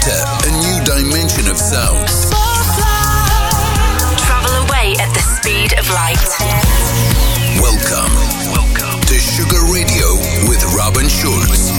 enter a new dimension of sound. Travel away at the speed of light. Welcome to Sugar Radio with Robin Schulz.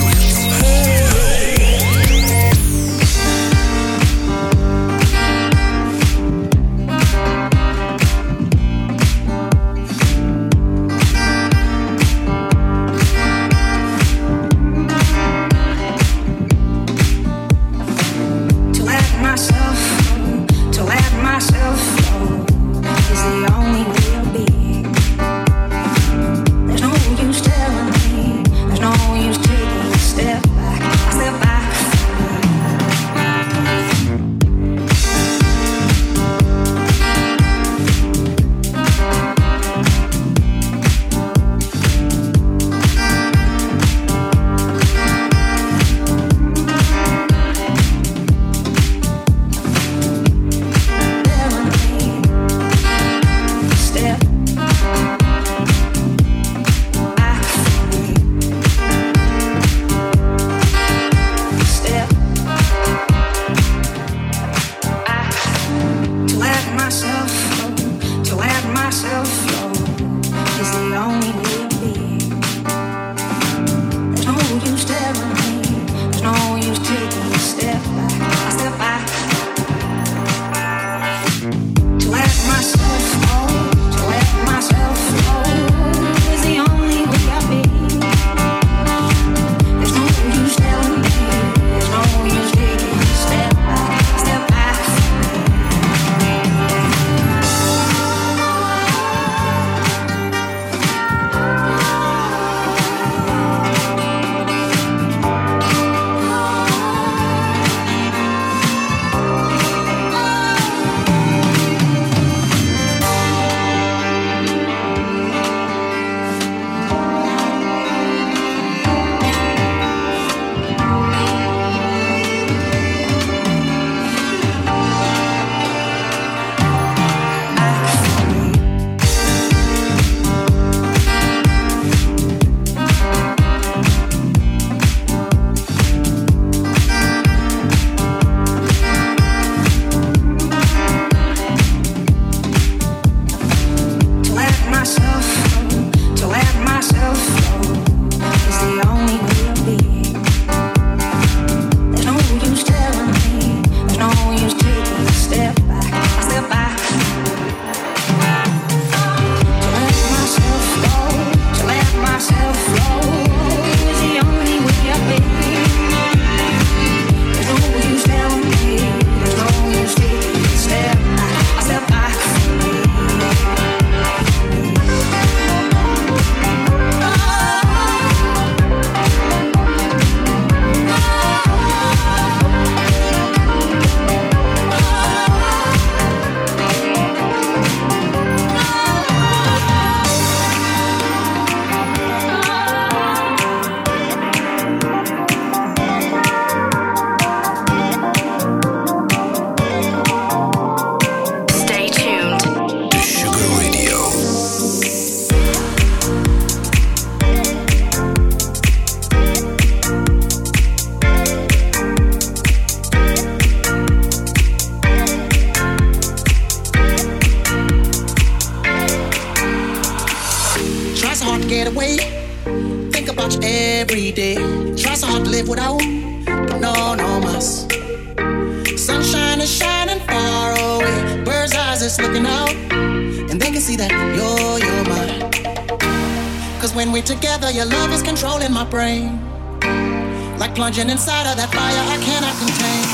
Plunging inside of that fire I cannot contain.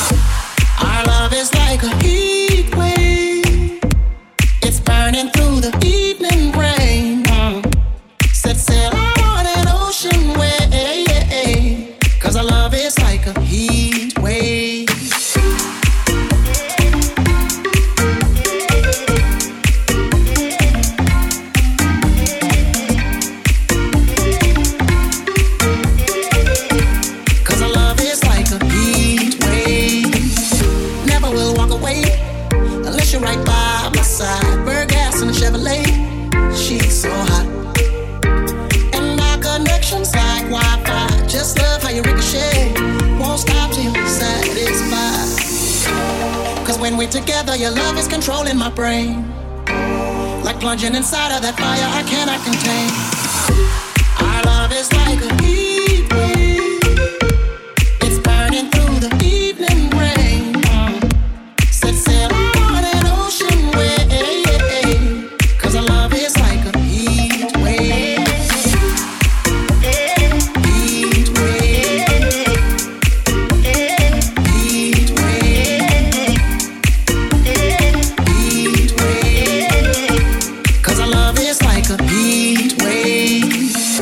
Our love is like a heat wave. It's burning through the evening rain. Set sail on an ocean wave. 'Cause our love is like a heat wave. Just love how you ricochet. Won't stop till you're satisfied. we're together, your love is controlling my brain. Like plunging inside of that fire I cannot contain. Our love is like a heat wave. It's burning through the evening rain. Set sail on an ocean wave. 'Cause our love is like a heat wave. Heat wave. Heat wave. Heat wave. 'Cause our love is like a heat wave.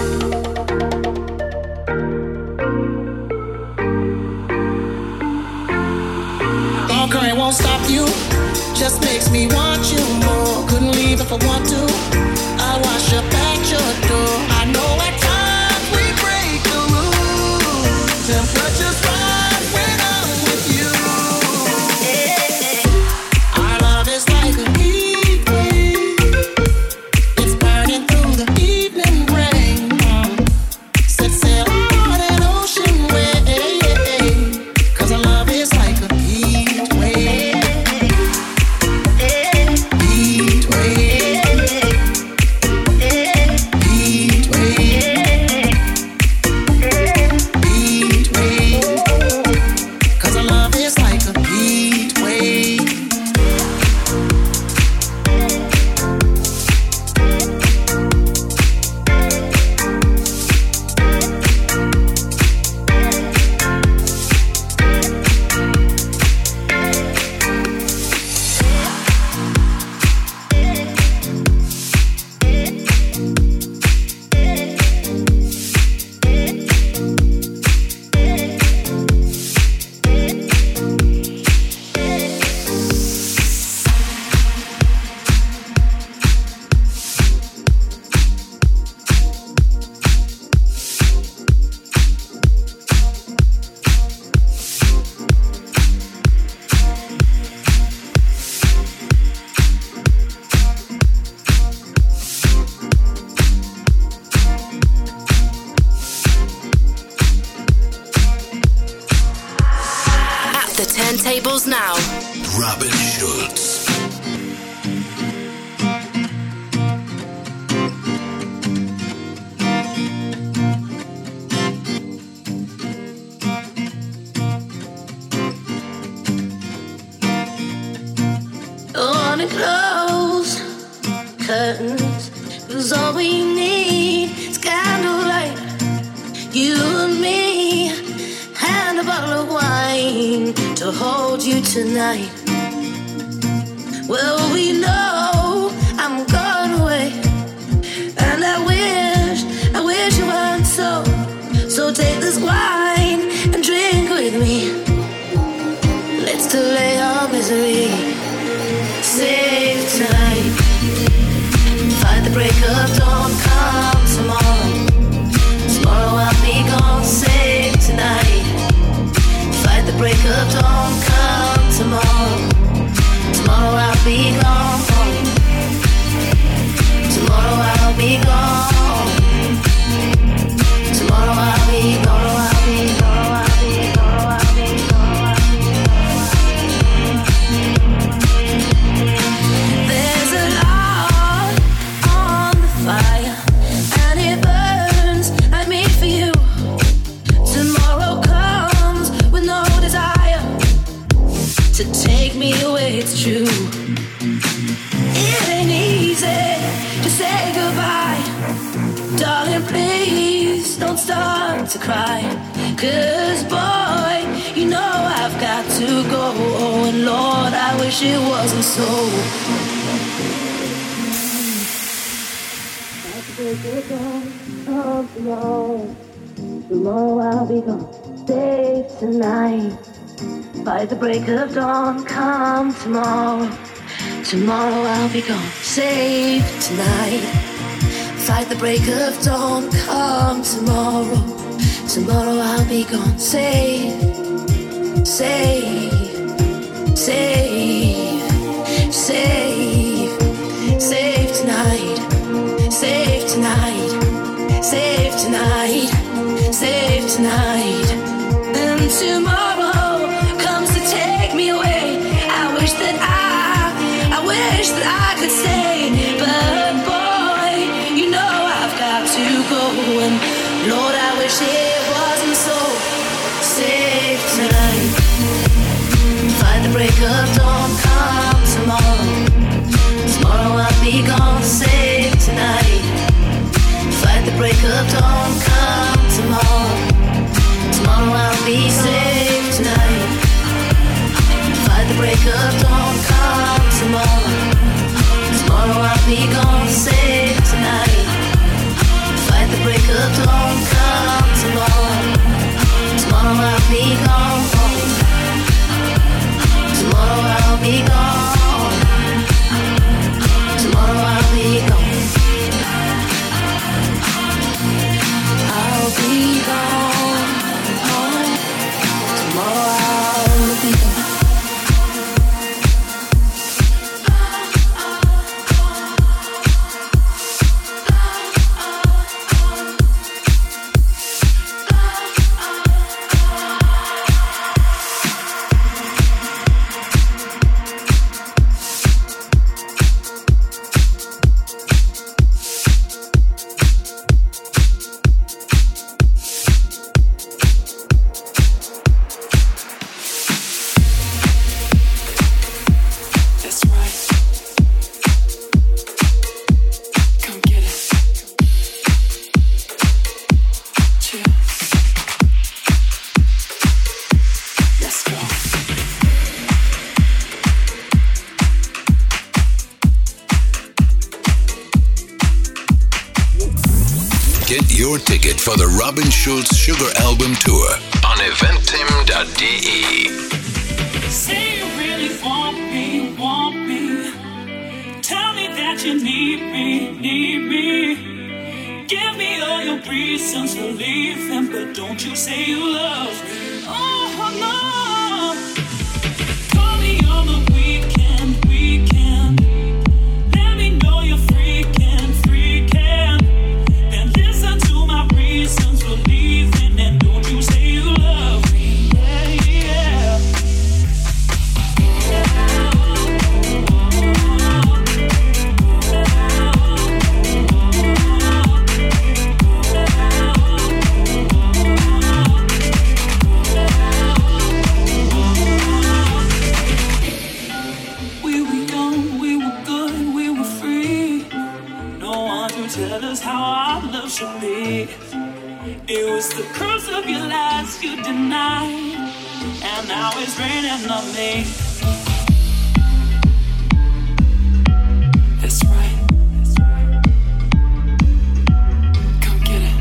All current won't stop you, just makes me want you more. Couldn't leave if I want to. I wash up at your door. I know at times we break the rules. Temperature's right when I'm with you. Our love is like a heat wave. It's burning through the evening rain. Set sail on an ocean wave. 'Cause our love is like a heat wave. Heat wave. Heat wave. Heat wave. 'Cause our love is like a heat wave. At the turntables now. Robin Schulz. On and close curtains, 'cause all we need is candlelight. You and me, and a bottle of wine to hold you tonight. Well, we know I'm gone away, and I wish you weren't so. So take this wine and drink with me. Let's delay our misery. Save tonight. Fight the break of dawn, come tomorrow. Tomorrow I'll be gone. Save tonight. Fight the break of dawn, come tomorrow. Tomorrow I'll be gone. Tomorrow I'll be gone. Tomorrow I'll be gone. I'll be gone. I'll be gone. I'll be gone. There's a log on the fire, and it burns like me for you. Tomorrow comes with no desire to take me away, it's true. It ain't easy to say goodbye. Darling, please don't start to cry. 'Cause boy, you know I've got to go. Oh, and Lord, I wish it wasn't so. Tomorrow I'll be gone. Save tonight. By the break of dawn, come tomorrow. Tomorrow I'll be gone. Save tonight. Fight the break of dawn, come tomorrow. Tomorrow I'll be gone. Save, save, save, save, save tonight. Save tonight. Save tonight. Save tonight. And tomorrow comes to take me away. I wish that up, don't come tomorrow. Tomorrow I'll be safe tonight. Fight the break up, don't come tomorrow. Tomorrow I'll be gone, safe tonight. Fight the break up, don't come tomorrow. Tomorrow I'll be gone. Tomorrow I'll be gone. Tomorrow I'll be gone. I'll be gone. Tomorrow I'll be gone. Your ticket for the Robin Schulz Sugar Album Tour on eventim.de. Say you really want me. Tell me that you need me. Give me all your reasons for leaving, but don't you say you love me. Oh no. Call me on the weekend. Let me know you're freaking. Reasons for leaving, and don't you say you love me. Yeah. We were young, we were good, we were free. No one to tell us how our love should be. It was the curse of your lies you denied, and now it's raining on me. That's right. Come get it.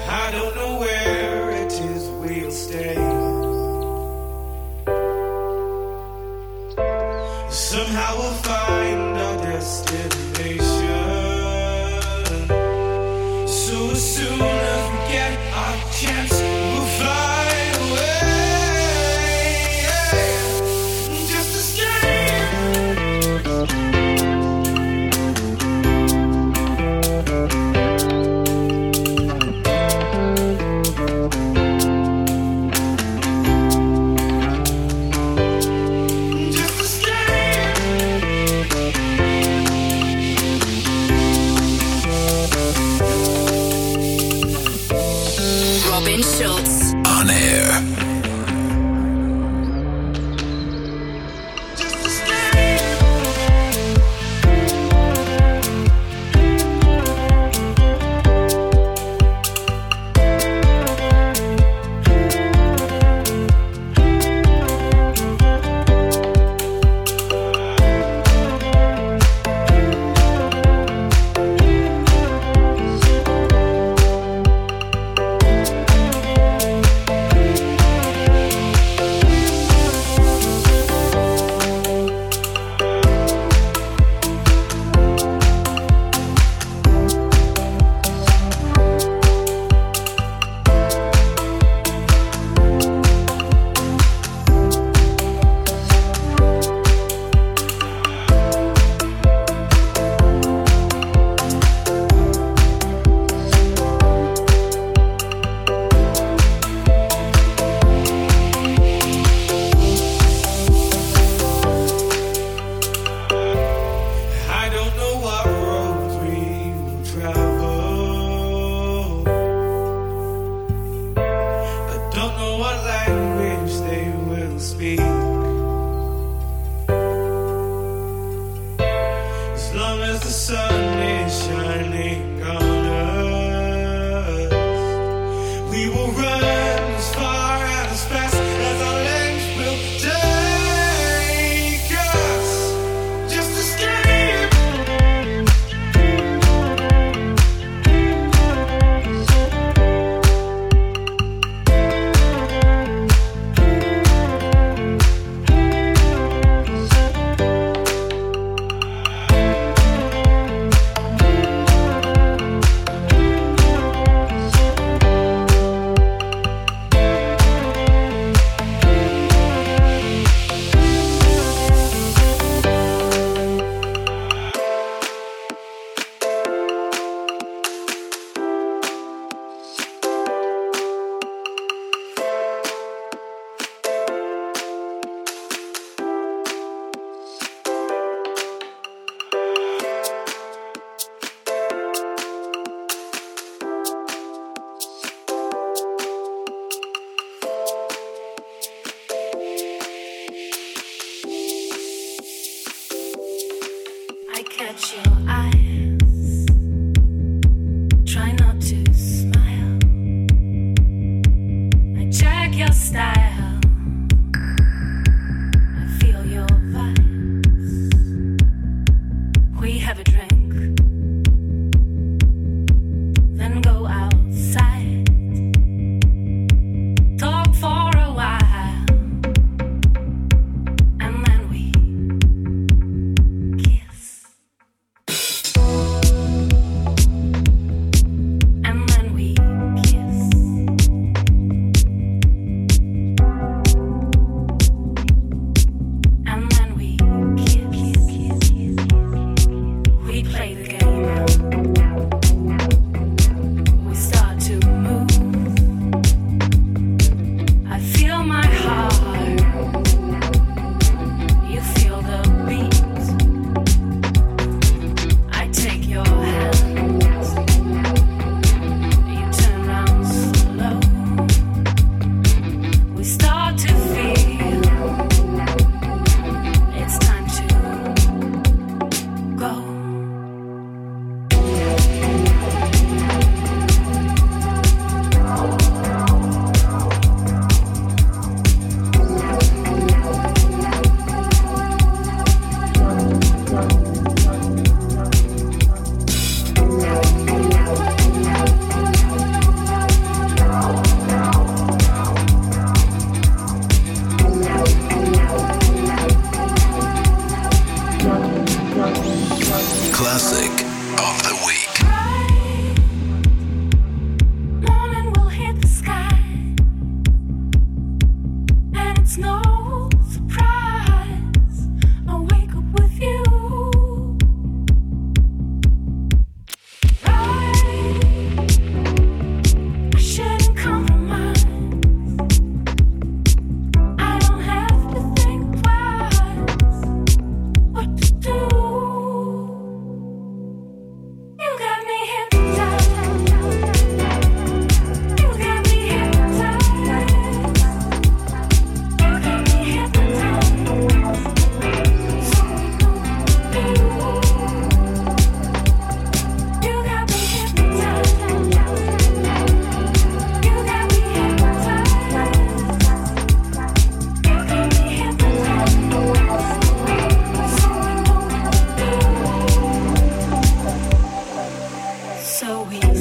I don't know where it is we'll stay. Somehow we'll find our destination. So as soon as we get our chance, we'll fly away. Just escape. Robin Schulz. On air.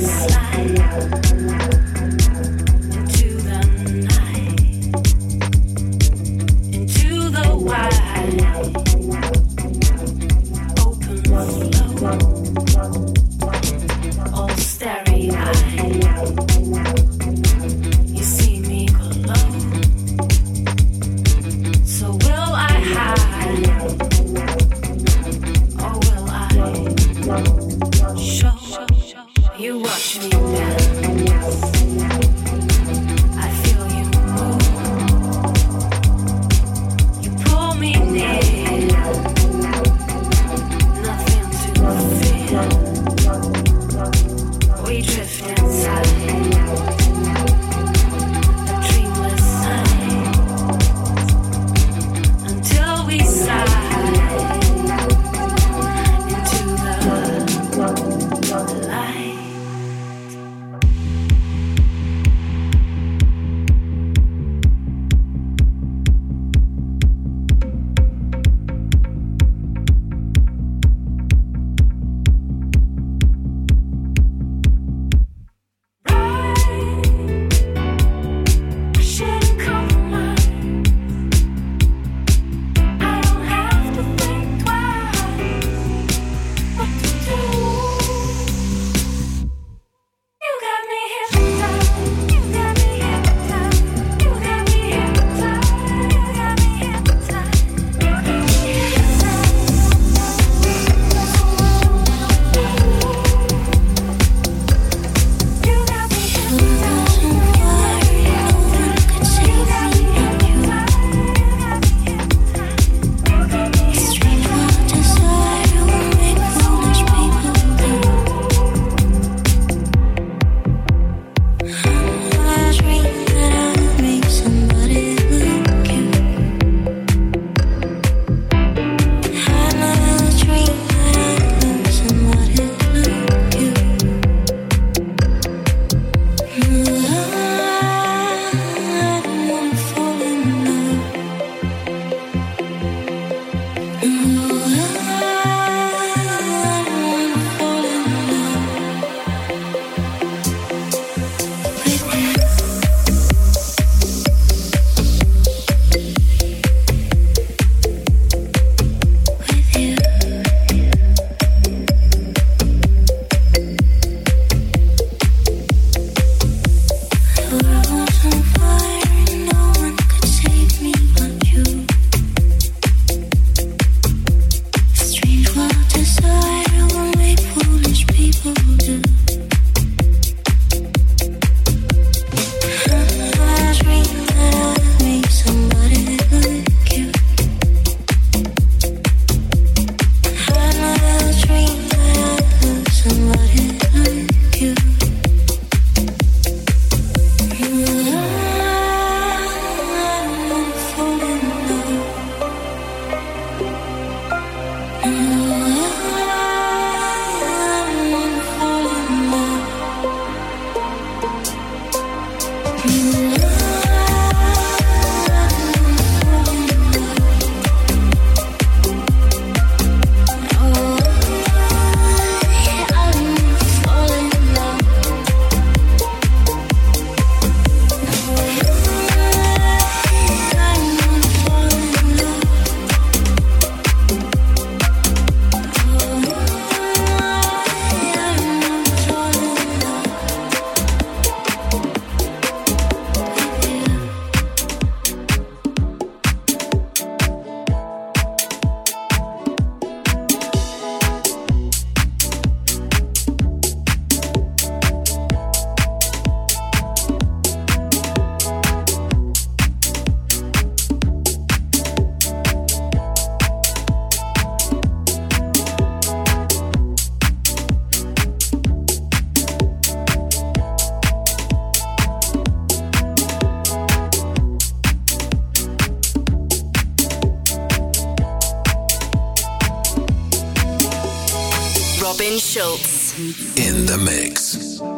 Robin Schulz. In the mix.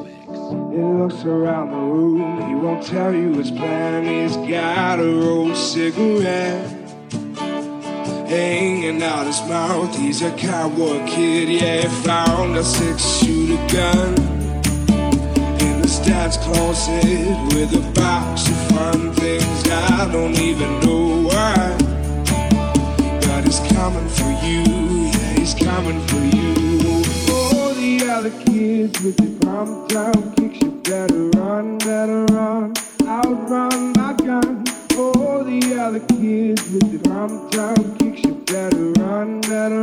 He looks around the room, he won't tell you his plan. He's got a rolled cigarette hanging out his mouth. He's a cowboy kid, yeah, he found a 6-shooter gun his closet with a box of fun things I don't even know why. But he's coming for you, yeah, he's coming for you. Oh, the other kids with the pump down kicks, you better run, outrun my gun. Oh, the other kids with the pump down kicks, you better run,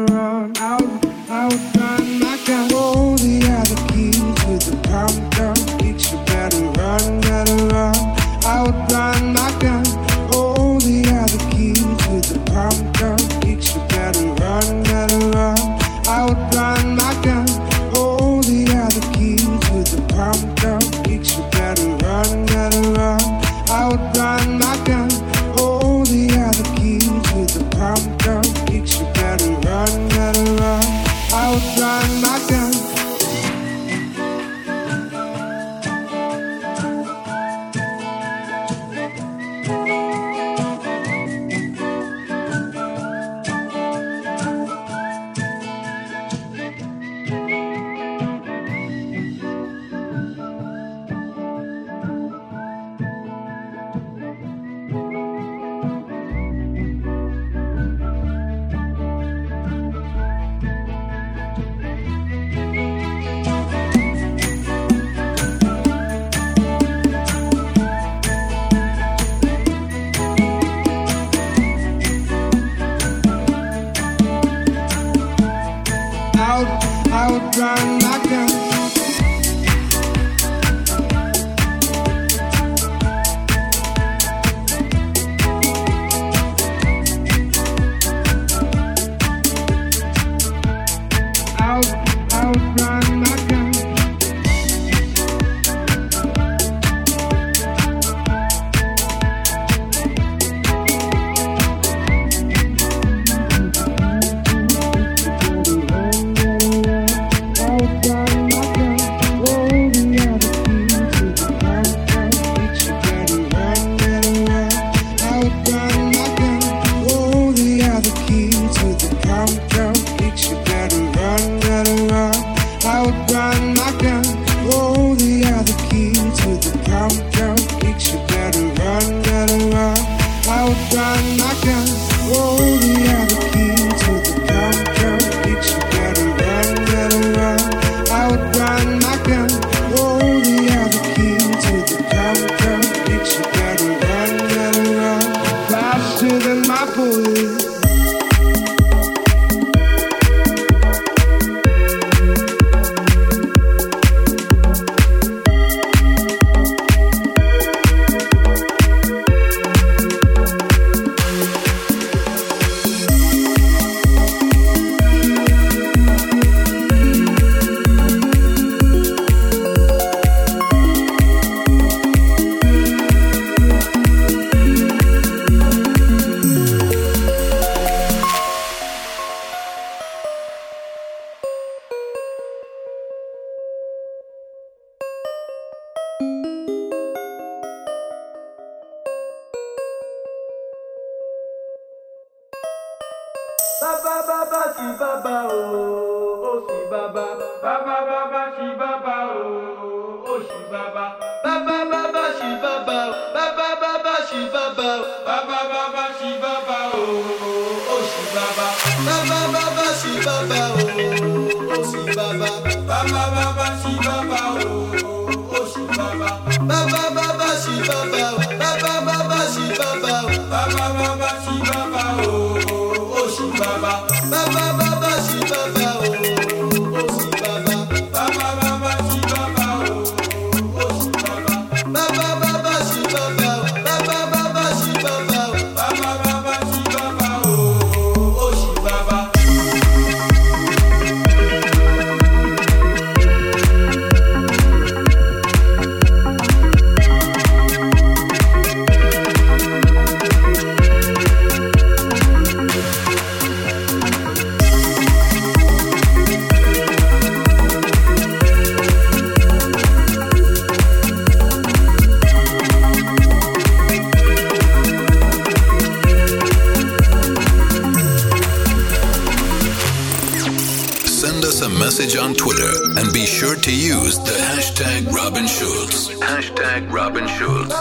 outrun my gun. Oh, the other kids with the pump down kicks, you better run, outrun my gun. Oh, the other kids with the pump down kicks, you better run, outrun my gun. Oh, the other kids with the pump down kicks, you better run, outrun my gun. Oh, the other kids with the pump down kicks, you better run, outrun my gun. Outrun my gun. Outrun my gun. Send us a message on Twitter and be sure to use the hashtag Robin Schulz. Hashtag Robin Schulz.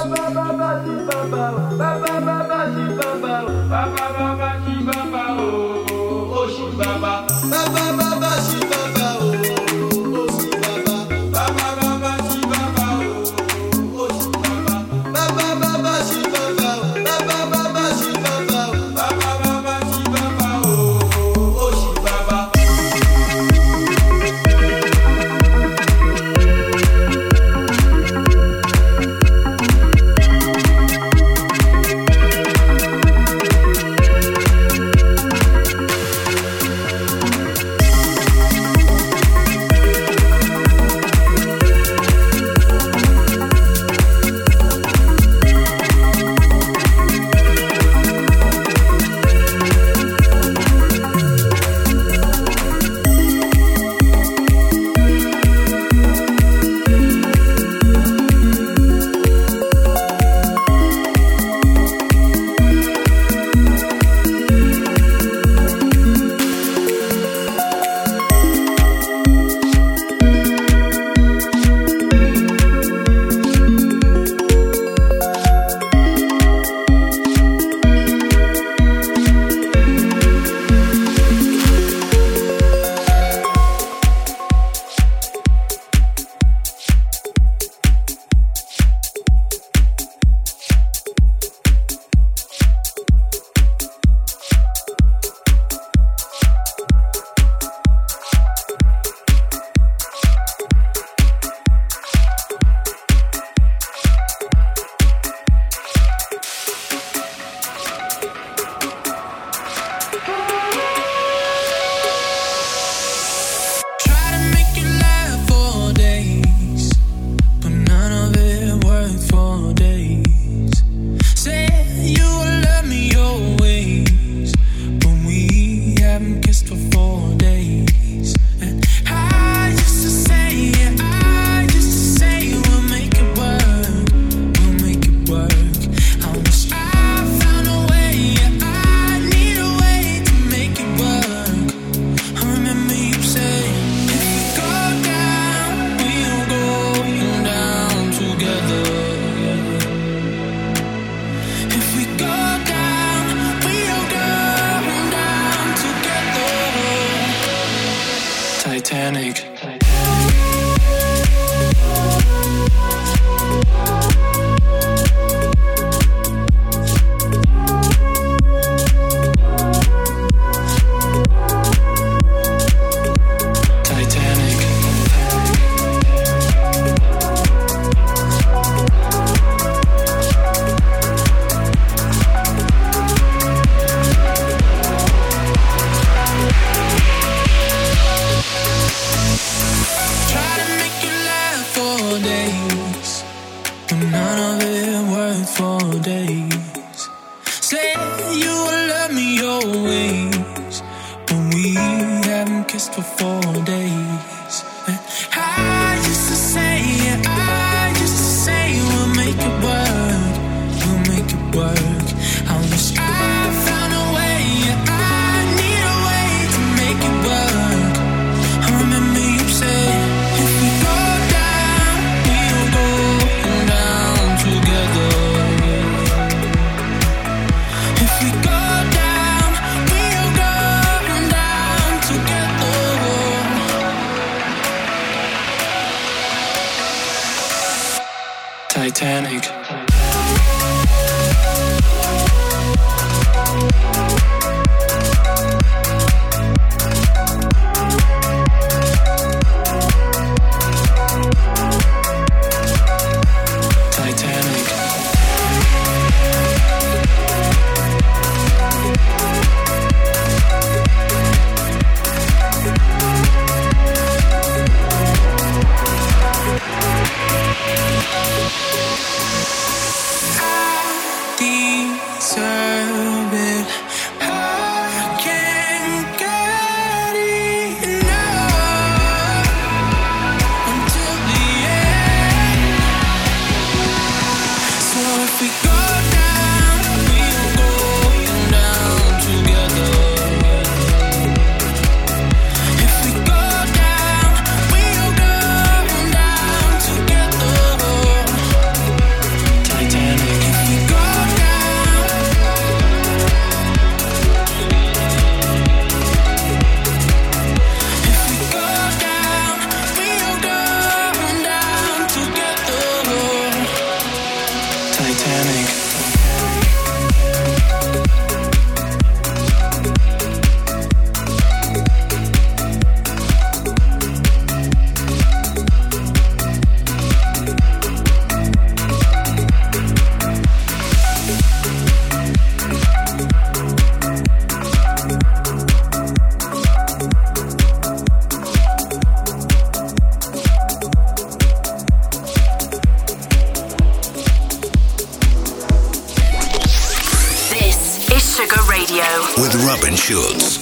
Titanic. Titanic. Deserve it. Radio with Robin Schulz.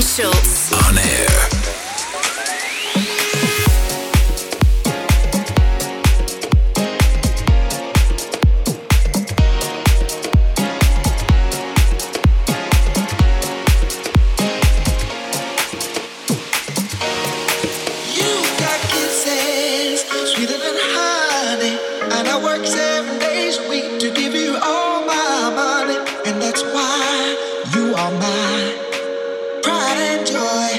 Schultz. On air. You are my pride and joy.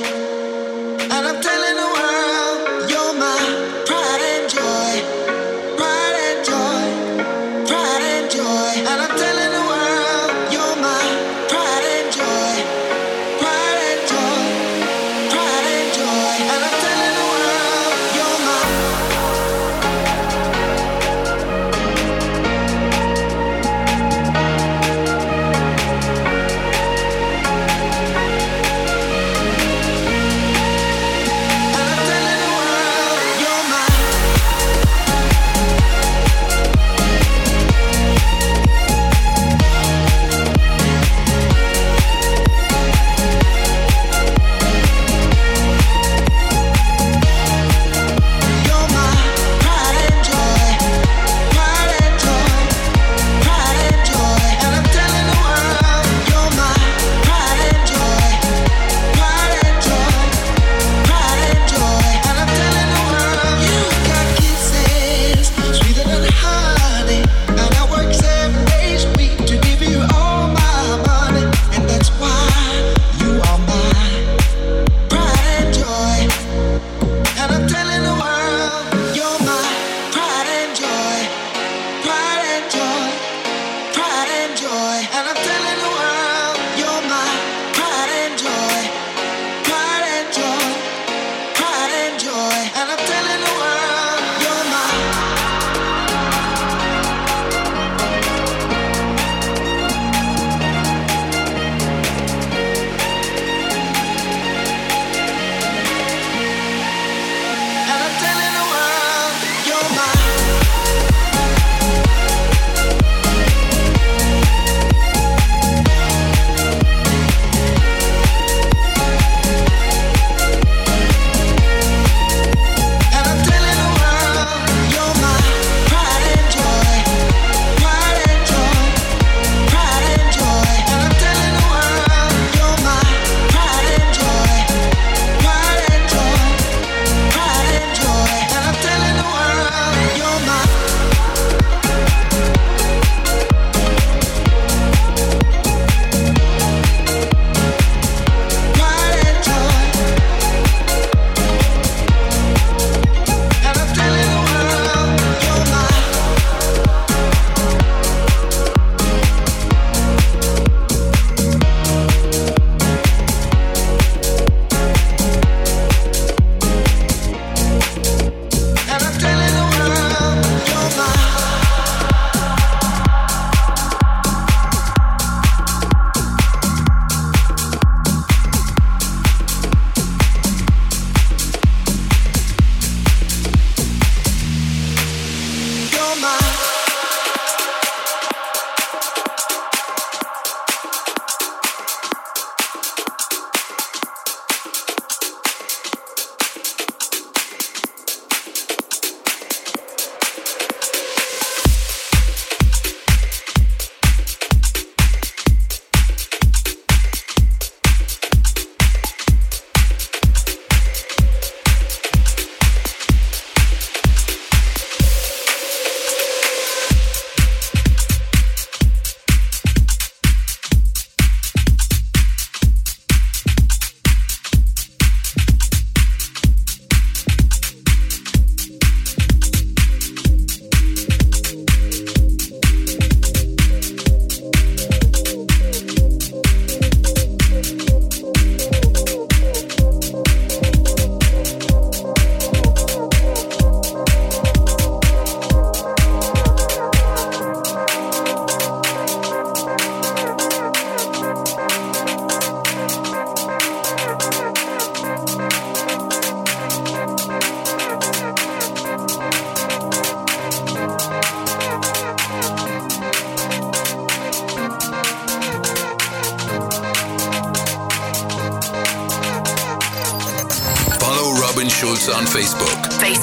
Schulz on Facebook.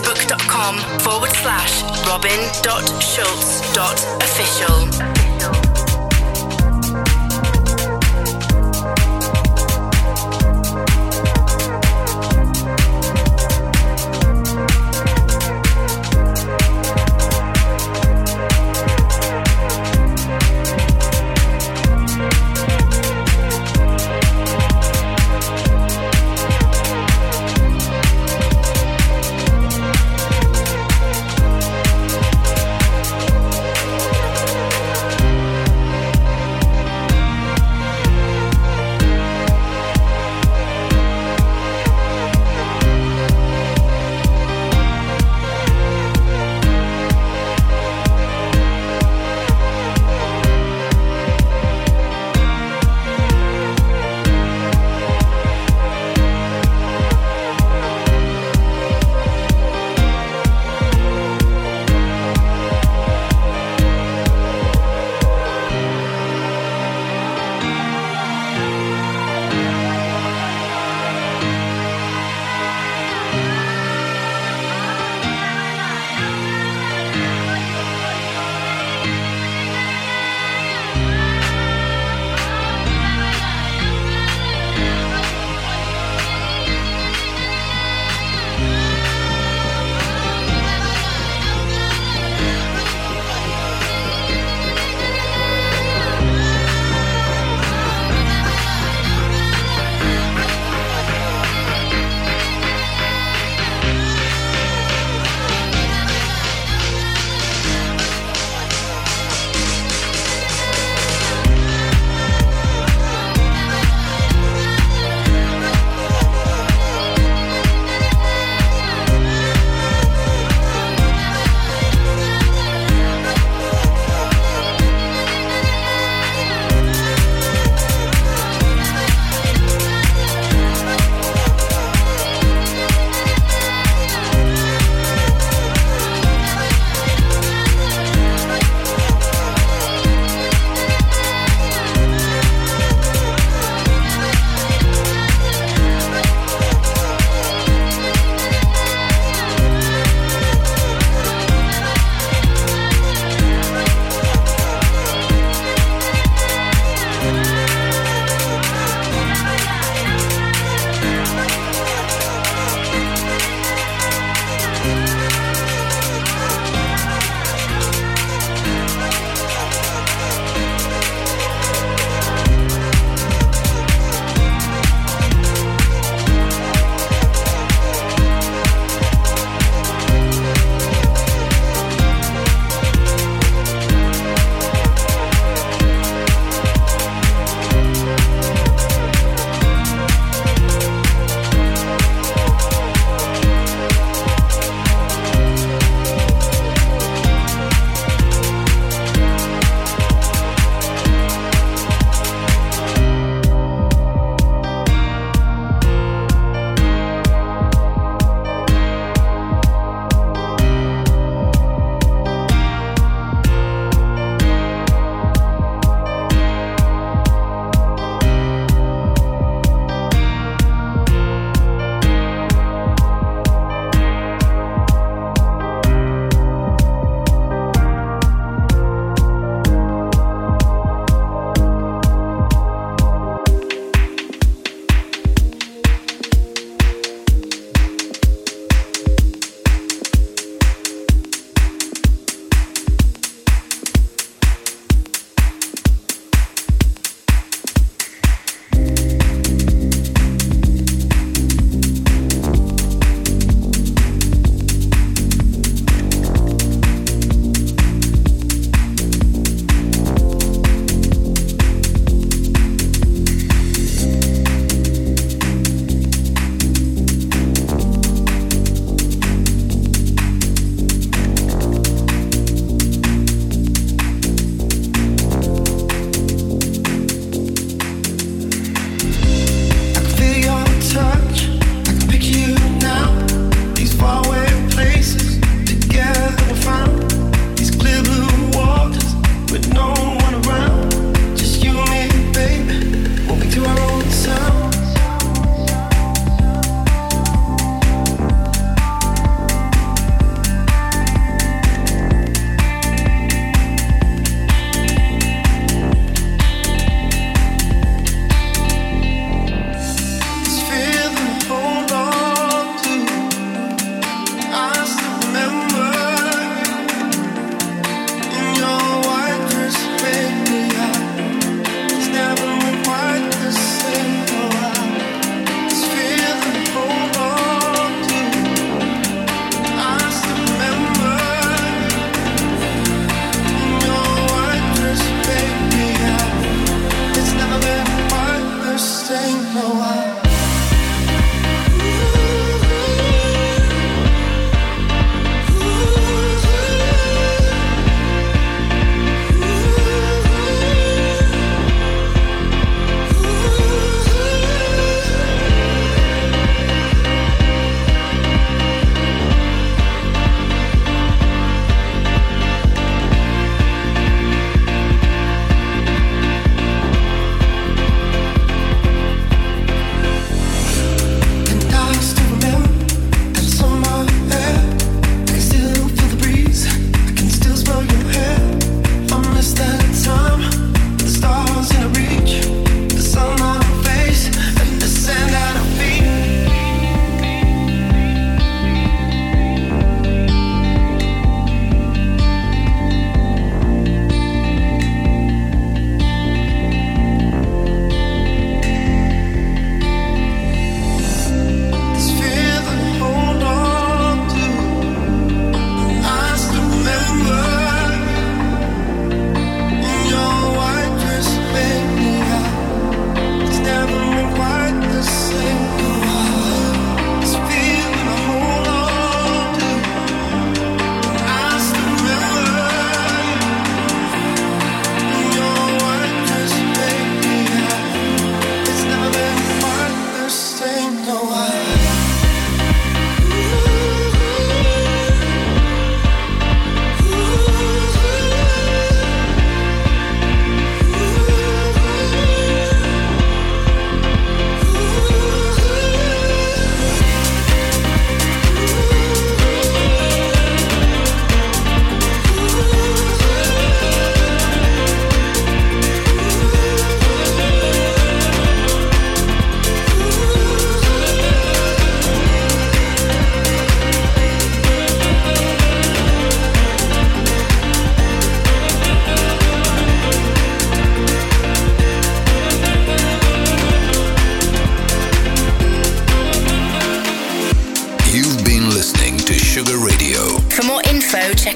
Facebook.com/Robin.Schulz.official.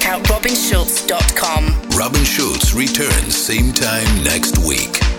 out robinschulz.com. Robin Schulz returns same time next week.